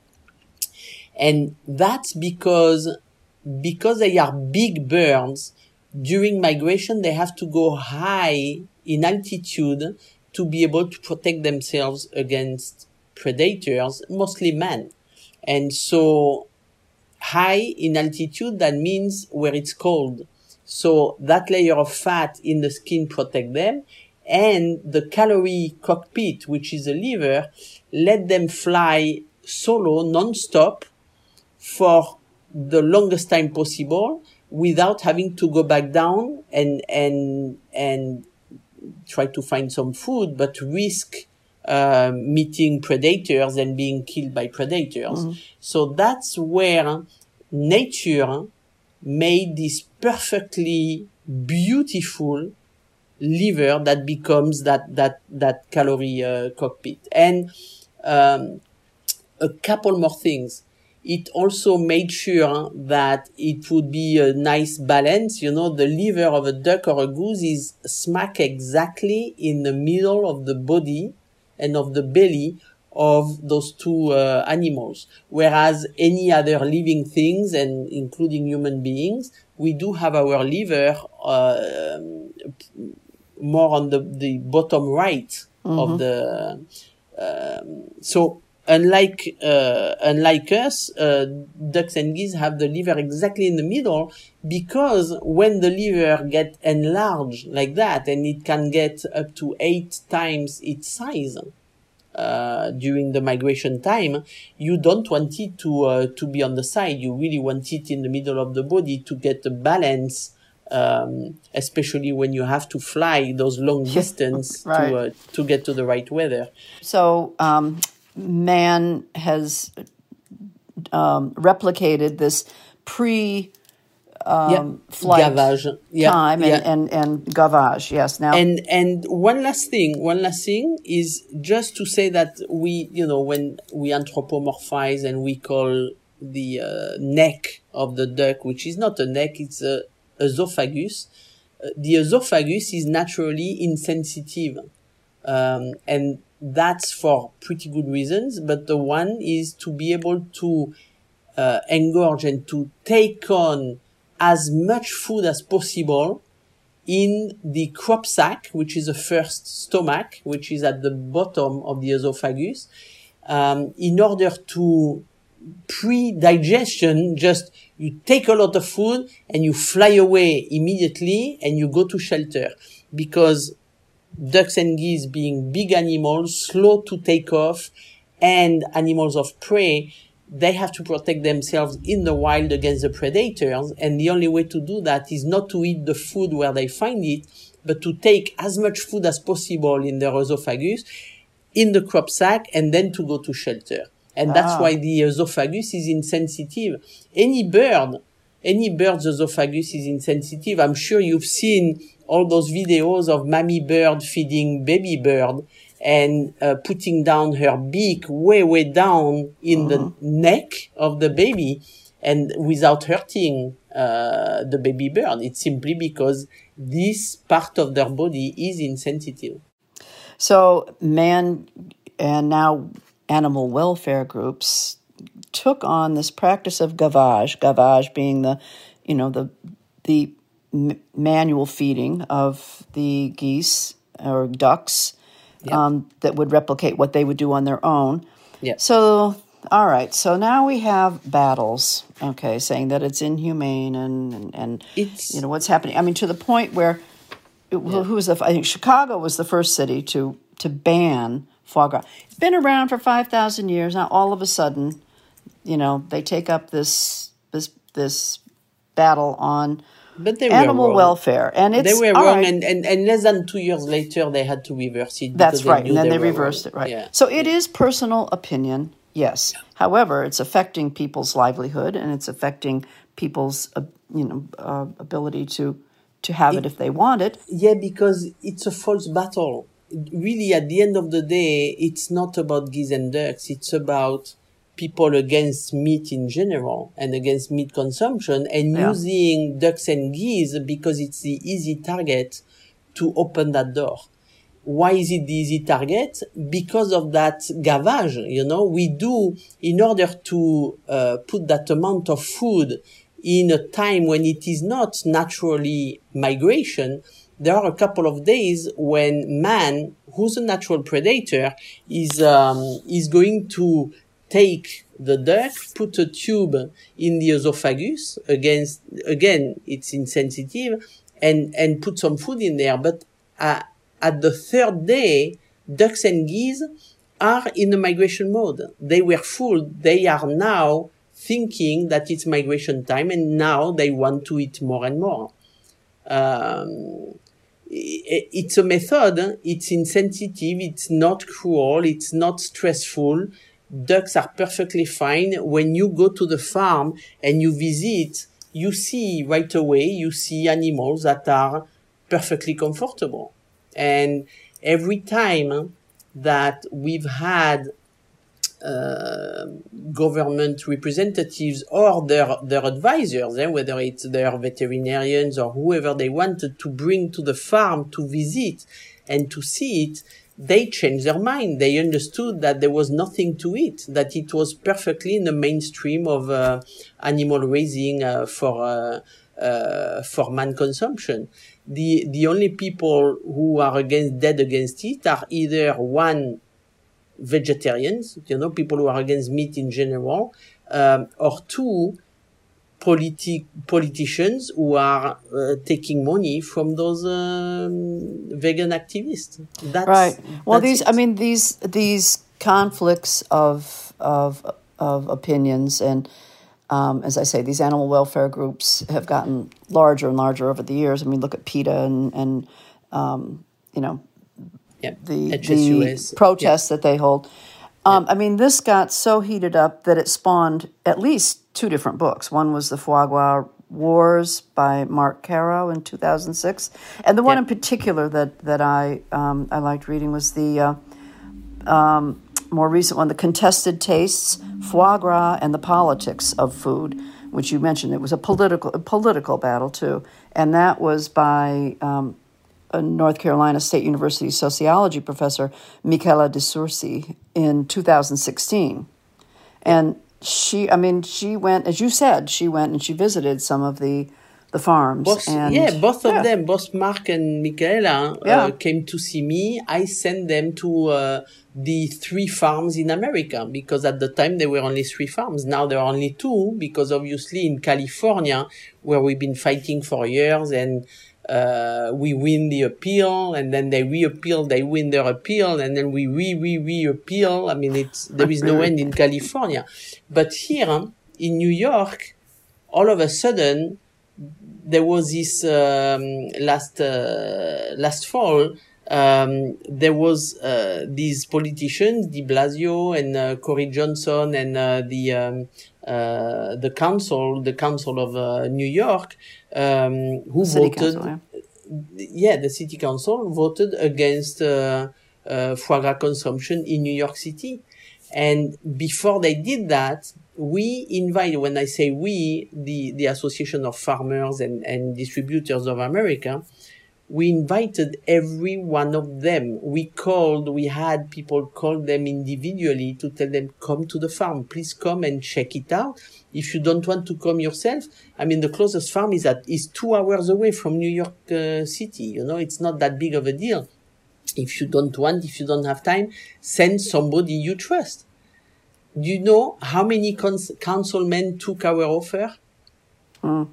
And that's because because they are big birds. During migration, they have to go high in altitude to be able to protect themselves against predators, mostly man. And so high in altitude, that means where it's cold. So that layer of fat in the skin protect them, and the calorie cockpit, which is a liver, let them fly solo, non-stop, for the longest time possible without having to go back down and and and try to find some food, but risk uh, meeting predators and being killed by predators. Mm-hmm. So that's where nature made this perfectly beautiful liver that becomes that that that calorie uh, cockpit. And um, a couple more things. It also made sure that it would be a nice balance. You know, the liver of a duck or a goose is smack exactly in the middle of the body and of the belly of those two uh, animals. Whereas any other living things, and including human beings, we do have our liver uh, more on the, the bottom right mm-hmm. of the... Um, so... Unlike uh, unlike us, uh, ducks and geese have the liver exactly in the middle, because when the liver get enlarged like that, and it can get up to eight times its size uh, during the migration time, you don't want it to uh, to be on the side. You really want it in the middle of the body to get the balance, um, especially when you have to fly those long distance right. to uh, to get to the right weather. So. Um Man has um, replicated this pre um, yeah. flight gavage. Yeah. time and, yeah. and, and gavage. Yes. Now and and one last thing, one last thing is just to say that we, you know, when we anthropomorphize and we call the uh, neck of the duck, which is not a neck, it's a esophagus. Uh, the esophagus is naturally insensitive, um, and that's for pretty good reasons, but the one is to be able to uh, engorge and to take on as much food as possible in the crop sac, which is the first stomach, which is at the bottom of the esophagus, um, in order to pre-digestion, just you take a lot of food and you fly away immediately and you go to shelter, because ducks and geese, being big animals, slow to take off, and animals of prey, they have to protect themselves in the wild against the predators. And the only way to do that is not to eat the food where they find it, but to take as much food as possible in their esophagus, in the crop sac, and then to go to shelter. And ah. that's why the esophagus is insensitive. Any bird, any bird's esophagus is insensitive. I'm sure you've seen all those videos of mommy bird feeding baby bird and uh, putting down her beak way, way down in uh-huh. the neck of the baby, and without hurting uh, the baby bird. It's simply because this part of their body is insensitive. So man and now animal welfare groups took on this practice of gavage, gavage being the, you know, the the m- manual feeding of the geese or ducks yep. um, that would replicate what they would do on their own. Yep. So, all right. So now we have battles, okay, saying that it's inhumane and, and, and it's, you know, what's happening. I mean, to the point where, it, yeah. who was the, I think Chicago was the first city to, to ban foie gras. It's been around for five thousand years. Now, all of a sudden, you know, they take up this this this battle on But they animal were wrong. welfare. And it's, they were all wrong, right. and, and, and less than two years later, they had to reverse it. That's because right, they and knew then they were reversed wrong. it, right. Yeah. So it is personal opinion, yes. However, it's affecting people's livelihood, and it's affecting people's, uh, you know, uh, ability to to have it, it if they want it. Yeah, because it's a false battle. Really, at the end of the day, it's not about geese and ducks. It's about people against meat in general and against meat consumption, and Yeah. using ducks and geese because it's the easy target to open that door. Why is it the easy target? Because of that gavage, you know, we do, in order to uh, put that amount of food in a time when it is not naturally migration, there are a couple of days when man, who's a natural predator, is um, is going to take the duck, put a tube in the esophagus, against, again, it's insensitive, and, and put some food in there. But uh, at the third day, ducks and geese are in a migration mode. They were fooled. They are now thinking that it's migration time, and now they want to eat more and more. Um, it's a method, it's insensitive, it's not cruel, it's not stressful. Ducks are perfectly fine. When you go to the farm and you visit, you see right away, you see animals that are perfectly comfortable. And every time that we've had uh, government representatives or their, their advisors, eh, whether it's their veterinarians or whoever they wanted to bring to the farm to visit and to see it, they changed their mind. They understood that there was nothing to eat, that it was perfectly in the mainstream of uh, animal raising uh, for uh, uh, for man consumption. The the only people who are against dead against it are either one, vegetarians, you know, people who are against meat in general, um, or two, politi- politicians who are uh, taking money from those um, vegan activists. That's, right. Well, that's these, it. I mean, these these conflicts of of of opinions, and um, as I say, these animal welfare groups have gotten larger and larger over the years. I mean, look at PETA and and um, you know. Yeah. the H S U the S. protests Yeah. that they hold. Um, yeah. I mean, this got so heated up that it spawned at least two different books. One was the Foie Gras Wars by Mark Caro in two thousand six, and the one yeah. in particular that that I um, I liked reading was the uh, um, more recent one, The Contested Tastes: Foie Gras and the Politics of Food, which you mentioned. It was a political a political battle too, and that was by Um, a North Carolina State University sociology professor, Michela DeSourcy, in two thousand sixteen. And she, I mean, she went, as you said, she went and she visited some of the the farms. Both, and, yeah, both of yeah. them, both Mark and Michaela, Yeah. uh, came to see me. I sent them to uh, the three farms in America, because at the time there were only three farms. Now there are only two, because obviously in California, where we've been fighting for years, and uh, we win the appeal, and then they re-appeal, they win their appeal, and then we re-re-re-appeal. I mean, it's there is no end in California. But here in New York, all of a sudden, there was this um, last uh, last fall. Um, there was uh, these politicians, De Blasio and uh, Corey Johnson, and uh, the um, uh, the council, the council of uh, New York, um, who City voted. Council, yeah. yeah, the city council voted against uh, uh, foie gras consumption in New York City. And before they did that, we invite, when I say we, the, the Association of Farmers and, and Distributors of America, we invited every one of them. We called, we had people call them individually to tell them, come to the farm, please come and check it out. If you don't want to come yourself, I mean, the closest farm is at, is two hours away from New York uh, City. You know, it's not that big of a deal. If you don't want, if you don't have time, send somebody you trust. Do you know how many cons- councilmen took our offer? Mm.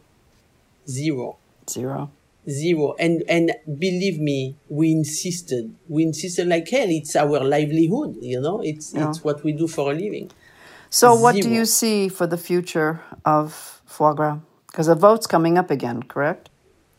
Zero. Zero. Zero. And, and believe me, we insisted. We insisted like hell. It's our livelihood, you know? It's, Yeah. it's what we do for a living. So what do Zero. you see for the future of foie gras? Because the vote's coming up again, correct?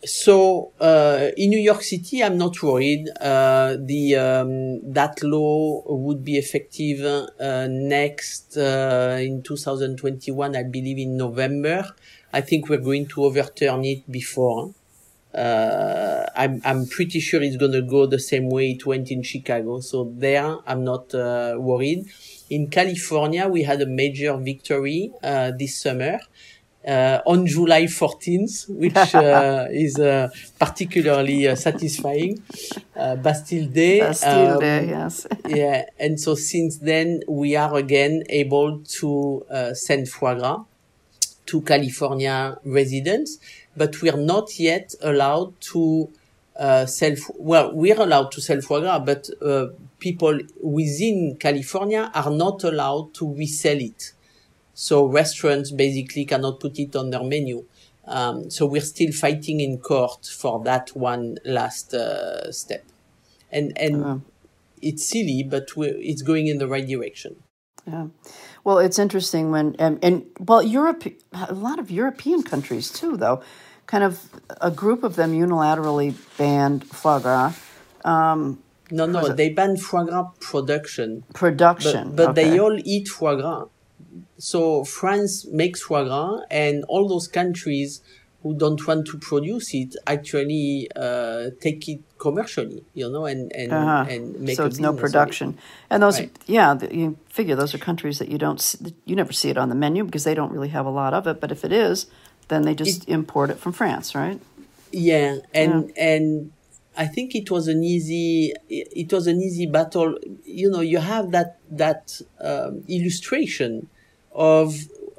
so uh, in New York City, I'm not worried. Uh, the um, that law would be effective uh, next uh, in two thousand twenty-one, I believe, in November. I think we're going to overturn it before. Uh, I'm I'm pretty sure it's gonna go the same way it went in Chicago. So there, I'm not uh, worried. In California, we had a major victory uh, this summer. Uh, on July fourteenth, which uh, is uh, particularly uh, satisfying. Uh, Bastille Day. Bastille um, Day, yes. yeah, and so since then, we are again able to uh, send foie gras to California residents, but we're not yet allowed to uh, sell, well, we're allowed to sell foie gras, but uh, people within California are not allowed to resell it. So restaurants basically cannot put it on their menu. Um, so we're still fighting in court for that one last uh, step. And and uh-huh. It's silly, but we're, it's going in the right direction. Yeah. Well, it's interesting when, and, and well, Europe, a lot of European countries too, though, kind of a group of them unilaterally banned foie gras. Um, no, no, they banned foie gras production. Production. But, but okay. They all eat foie gras. So France makes foie gras, and all those countries who don't want to produce it actually uh, take it commercially, you know, and and, uh-huh. and make so a it's no business production. of it. And those, right. yeah, you figure those are countries that you don't, see, you never see it on the menu because they don't really have a lot of it. But if it is, then they just it, import it from France, right? Yeah, and yeah. and I think it was an easy it was an easy battle. You know, you have that that um, illustration of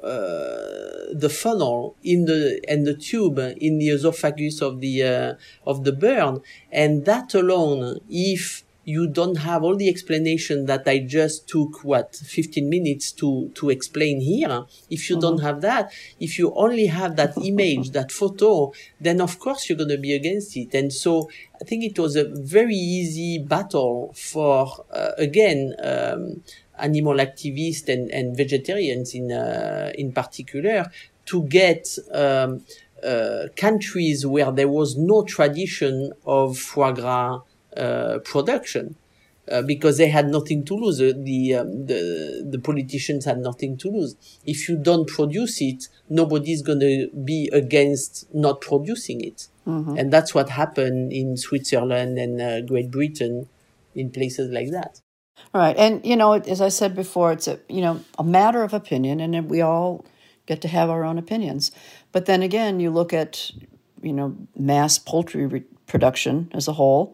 uh, the funnel in the and the tube in the esophagus of the uh, of the bird, and that alone, if you don't have all the explanation that I just took what fifteen minutes to to explain here, if you mm-hmm. don't have that, if you only have that image, that photo, then of course you're going to be against it. And so I think it was a very easy battle for uh, again um, animal activists and, and vegetarians in uh, in particular to get um, uh, countries where there was no tradition of foie gras uh, production uh, because they had nothing to lose. Uh, the, um, the the politicians had nothing to lose. If you don't produce it, nobody's going to be against not producing it. Mm-hmm. And that's what happened in Switzerland and uh, Great Britain, in places like that. Right. And, you know, as I said before, it's a, you know, a matter of opinion, and we all get to have our own opinions. But then again, you look at, you know, mass poultry re- production as a whole,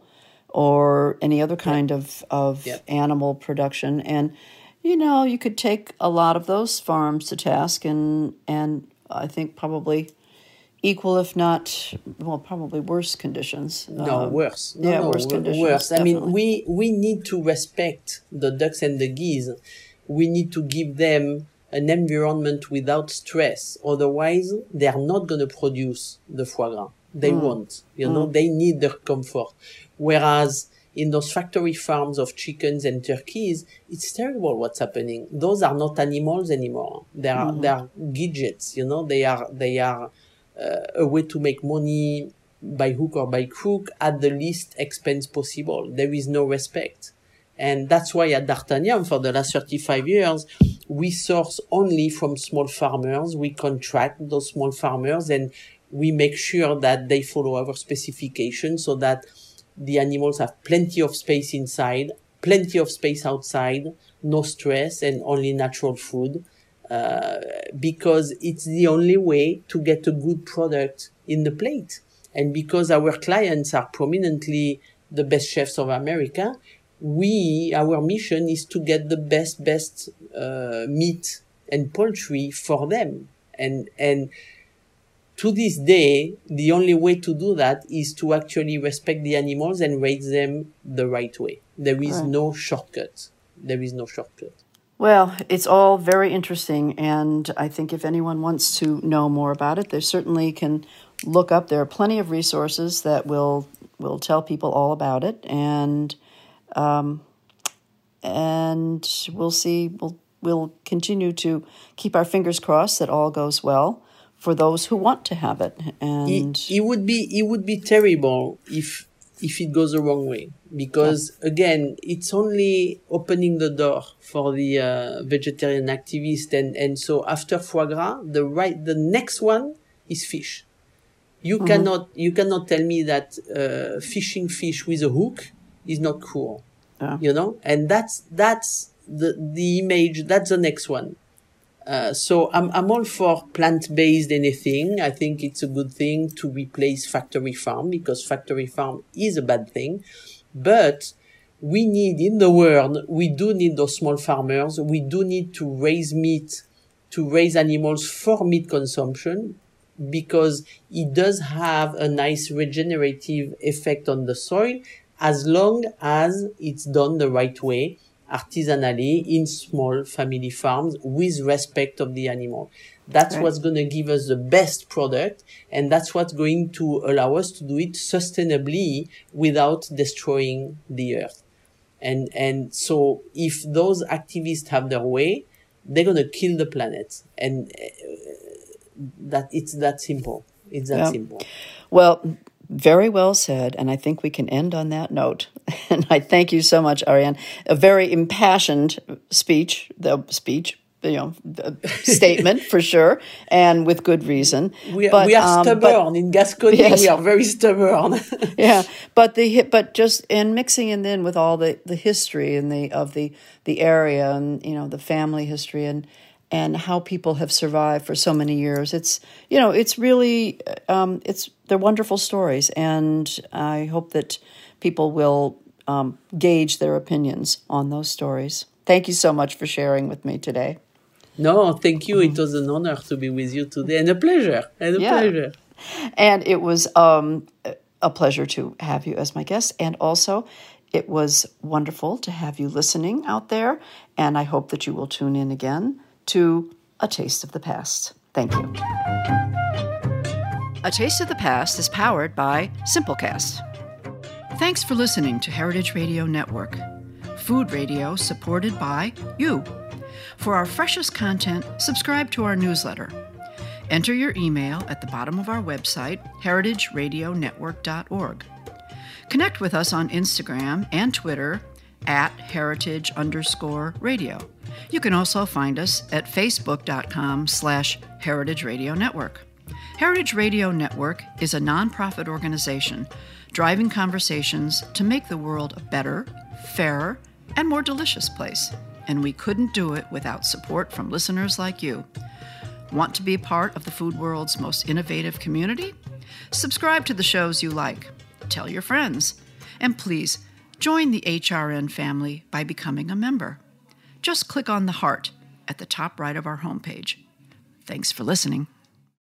or any other kind yeah. of, of yeah. animal production. And, you know, you could take a lot of those farms to task and, and I think probably equal, if not, well, probably worse conditions. No, um, worse. No, yeah, no, worse conditions. Worse. Definitely. I mean, we, we need to respect the ducks and the geese. We need to give them an environment without stress. Otherwise, they are not going to produce the foie gras. They mm. won't. You know, mm. they need their comfort. Whereas in those factory farms of chickens and turkeys, it's terrible what's happening. Those are not animals anymore. They are, mm. they are gadgets. You know, they are, they are, Uh, a way to make money by hook or by crook at the least expense possible. There is no respect. And that's why at D'Artagnan, for the last thirty-five years, we source only from small farmers. We contract those small farmers and we make sure that they follow our specifications so that the animals have plenty of space inside, plenty of space outside, no stress, and only natural food. Uh, because it's the only way to get a good product in the plate. And because our clients are prominently the best chefs of America, we, our mission is to get the best, best uh, meat and poultry for them. And, and to this day, the only way to do that is to actually respect the animals and raise them the right way. There is right. no shortcut. There is no shortcut. Well, it's all very interesting, and I think if anyone wants to know more about it, they certainly can look up. There are plenty of resources that will will tell people all about it, and um, and we'll see. We'll we'll continue to keep our fingers crossed that all goes well for those who want to have it. And it, it would be it would be terrible if if it goes the wrong way, because yeah. again, it's only opening the door for the uh, vegetarian activist, and and so after foie gras, the right the next one is fish. You mm-hmm. cannot you cannot tell me that uh, fishing fish with a hook is not cool. Yeah. You know, and that's that's the the image. That's the next one. Uh, so I'm I'm all for plant-based anything. I think it's a good thing to replace factory farm, because factory farm is a bad thing. But we need in the world, we do need those small farmers. We do need to raise meat, to raise animals for meat consumption, because it does have a nice regenerative effect on the soil, as long as it's done the right way, artisanally, in small family farms, with respect of the animal. That's right. What's going to give us the best product, and that's what's going to allow us to do it sustainably without destroying the earth. And and so if those activists have their way, they're going to kill the planet. And uh, that it's that simple. It's that yeah. simple. Well, very well said, and I think we can end on that note. And I thank you so much, Ariane. A very impassioned speech, the speech, you know, statement for sure, and with good reason. We are, but, we are um, stubborn but, in Gascony. Yes. We are very stubborn. yeah, but the but just in mixing it in with all the, the history and the of the the area, and you know, the family history, and. and how people have survived for so many years. It's, you know, it's really, um, it's, they're wonderful stories. And I hope that people will um, gauge their opinions on those stories. Thank you so much for sharing with me today. No, thank you. It was an honor to be with you today, and a pleasure, and a yeah. pleasure. And it was um, a pleasure to have you as my guest. And also, it was wonderful to have you listening out there. And I hope that you will tune in again to A Taste of the Past. Thank you. A Taste of the Past is powered by Simplecast. Thanks for listening to Heritage Radio Network, food radio supported by you. For our freshest content, subscribe to our newsletter. Enter your email at the bottom of our website, heritage radio network dot org. Connect with us on Instagram and Twitter at heritage underscore radio. You can also find us at facebook.com slash Heritage Radio Network. Heritage Radio Network is a nonprofit organization driving conversations to make the world a better, fairer, and more delicious place. And we couldn't do it without support from listeners like you. Want to be part of the food world's most innovative community? Subscribe to the shows you like. Tell your friends. And please, join the H R N family by becoming a member. Just click on the heart at the top right of our homepage. Thanks for listening.